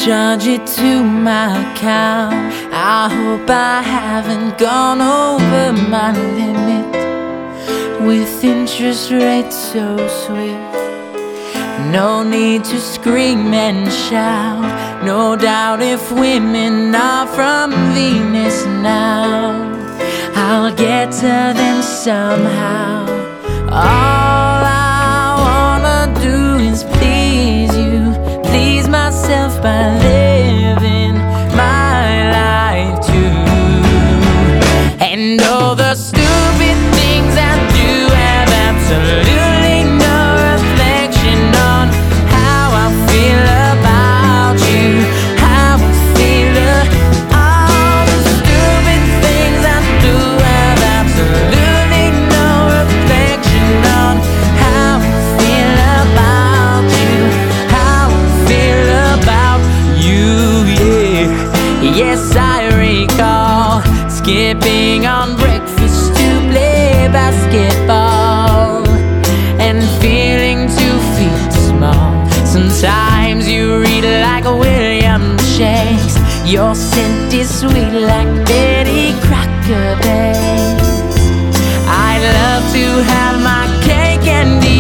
charge it to my account. I hope I haven't gone over my limit, with interest rates so swift. No need to scream and shout. No doubt if women are from Venus now, I'll get to them somehow. All I wanna do is please you, please myself by living my life too. And all the stupid things I do have absolutely no reflection on how I feel about you, how I feel. All the stupid things I do have absolutely no reflection on how I feel about you, how I feel about you, yeah. Yes, I recall skipping on breakfast to play basketball and feeling 2 feet small. Sometimes you read like William Shakespeare. Your scent is sweet like Betty Crocker bakes. I'd love to have my cake and